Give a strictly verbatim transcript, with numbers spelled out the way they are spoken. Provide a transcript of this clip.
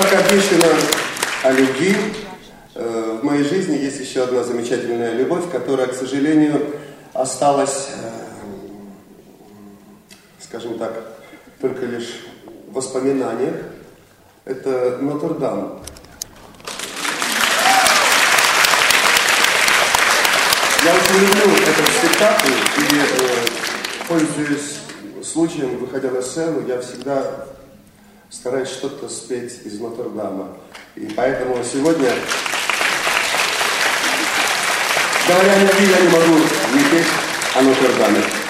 Как обещано о любви, в моей жизни есть еще одна замечательная любовь, которая, к сожалению, осталась, скажем так, только лишь в воспоминаниях. Это Нотр-Дам. Я очень люблю этот спектакль и, э, пользуясь случаем, выходя на сцену, я всегда стараюсь что-то спеть из Нотр-Дама. И поэтому сегодня, говоря о любви, я не могу не петь о Нотр-Даме.